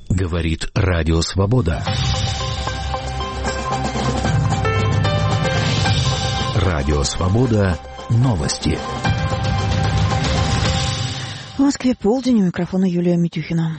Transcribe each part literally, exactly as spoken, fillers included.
Говорит Радио Свобода. Радио Свобода. Новости. В Москве полдень, у микрофона Юлия Митюхина.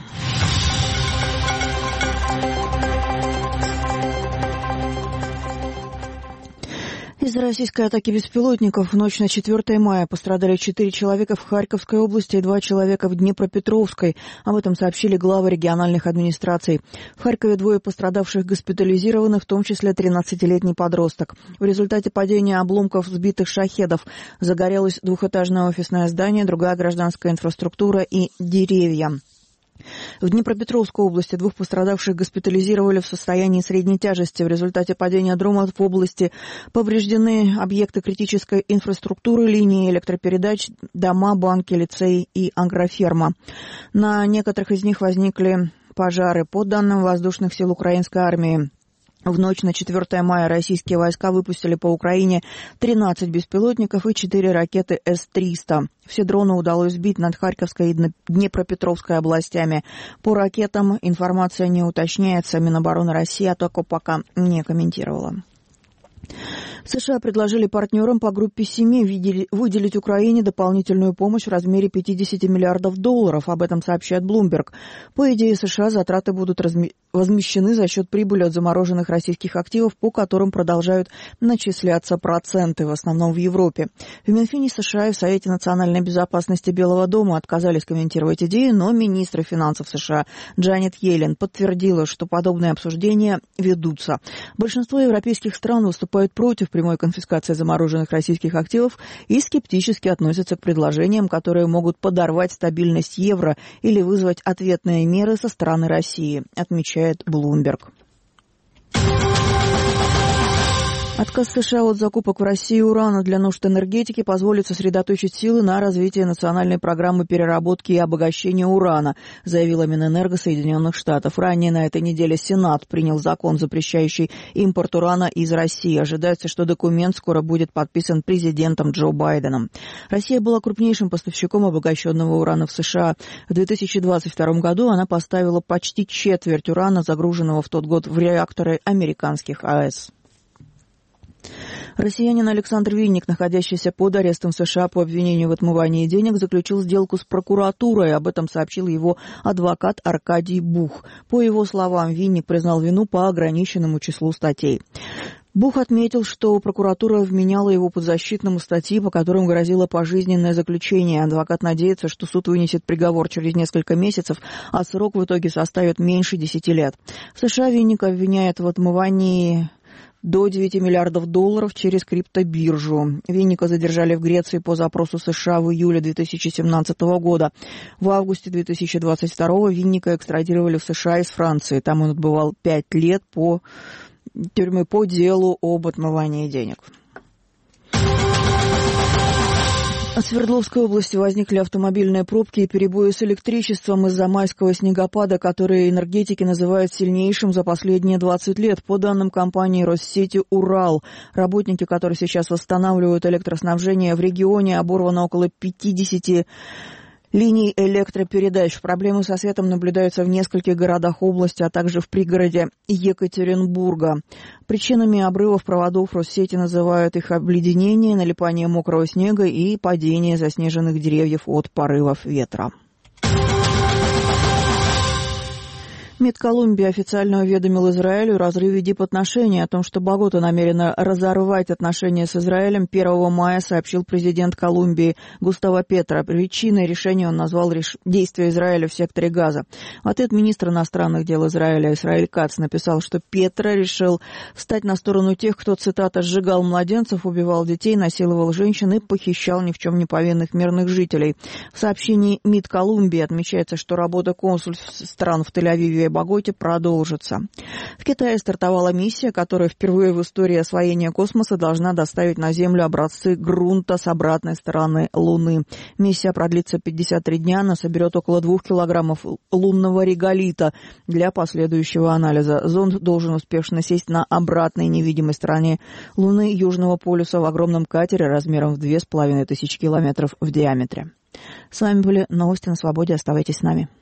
Из-за российской атаки беспилотников в ночь на четвёртое мая пострадали четыре человека в Харьковской области и два человека в Днепропетровской. Об этом сообщили главы региональных администраций. В Харькове двое пострадавших госпитализированы, в том числе тринадцатилетний подросток. В результате падения обломков сбитых шахедов загорелось двухэтажное офисное здание, другая гражданская инфраструктура и деревья. В Днепропетровской области двух пострадавших госпитализировали в состоянии средней тяжести. В результате падения дронов в области повреждены объекты критической инфраструктуры, линии электропередач, дома, банки, лицей и агроферма. На некоторых из них возникли пожары. По данным воздушных сил украинской армии, в ночь на четвёртое мая российские войска выпустили по Украине тринадцать беспилотников и четыре ракеты эс триста. Все дроны удалось сбить над Харьковской и Днепропетровской областями. По ракетам информация не уточняется. Минобороны России атаку пока не комментировала. США предложили партнерам по группе семи выделить Украине дополнительную помощь в размере пятьдесят миллиардов долларов. Об этом сообщает Bloomberg. По идее США, затраты будут разми... возмещены за счет прибыли от замороженных российских активов, по которым продолжают начисляться проценты, в основном в Европе. В Минфине США и в Совете национальной безопасности Белого дома отказались комментировать идею, но министр финансов США Джанет Йеллен подтвердила, что подобные обсуждения ведутся. Большинство европейских стран выступают против прямой конфискации замороженных российских активов и скептически относятся к предложениям, которые могут подорвать стабильность евро или вызвать ответные меры со стороны России, отмечает Bloomberg. Отказ США от закупок в России урана для нужд энергетики позволит сосредоточить силы на развитии национальной программы переработки и обогащения урана, заявила Минэнерго Соединенных Штатов. Ранее на этой неделе Сенат принял закон, запрещающий импорт урана из России. Ожидается, что документ скоро будет подписан президентом Джо Байденом. Россия была крупнейшим поставщиком обогащенного урана в США. В две тысячи двадцать втором году она поставила почти четверть урана, загруженного в тот год в реакторы американских АЭС. Россиянин Александр Винник, находящийся под арестом в США по обвинению в отмывании денег, заключил сделку с прокуратурой. Об этом сообщил его адвокат Аркадий Бух. По его словам, Винник признал вину по ограниченному числу статей. Бух отметил, что прокуратура вменяла его подзащитному статьи, по которым грозило пожизненное заключение. Адвокат надеется, что суд вынесет приговор через несколько месяцев, а срок в итоге составит меньше десяти лет. В США Винника обвиняют в отмывании до девяти миллиардов долларов через криптобиржу. Винника задержали в Греции по запросу США в июле две тысячи семнадцатого года. В августе две тысячи двадцать второго Винника экстрадировали в США из Франции. Там он отбывал пять лет по тюрьмы по делу об отмывании денег. В Свердловской области возникли автомобильные пробки и перебои с электричеством из-за майского снегопада, который энергетики называют сильнейшим за последние двадцать лет. По данным компании Россети «Урал», работники, которые сейчас восстанавливают электроснабжение в регионе, оборвано около пятидесяти линий электропередач. Проблемы со светом наблюдаются в нескольких городах области, а также в пригороде Екатеринбурга. Причинами обрывов проводов Россети называют их обледенение, налипание мокрого снега и падение заснеженных деревьев от порывов ветра. МИД Колумбии официально уведомил Израилю о разрыве дипотношений. О том, что Богота намерена разорвать отношения с Израилем, первого мая сообщил президент Колумбии Густаво Петро. Причиной решения он назвал реш... действия Израиля в секторе Газа. В ответ министр иностранных дел Израиля Исраэль Кац написал, что Петро решил встать на сторону тех, кто, цитата, «сжигал младенцев, убивал детей, насиловал женщин и похищал ни в чем не повинных мирных жителей». В сообщении МИД Колумбии отмечается, что работа консульств стран в Тель-Авиве и Боготе продолжится. В Китае стартовала миссия, которая впервые в истории освоения космоса должна доставить на Землю образцы грунта с обратной стороны Луны. Миссия продлится пятьдесят три дня, она соберет около двух килограммов лунного реголита для последующего анализа. Зонд должен успешно сесть на обратной невидимой стороне Луны Южного полюса в огромном катере размером в две с половиной тысячи километров в диаметре. С вами были новости на Свободе. Оставайтесь с нами.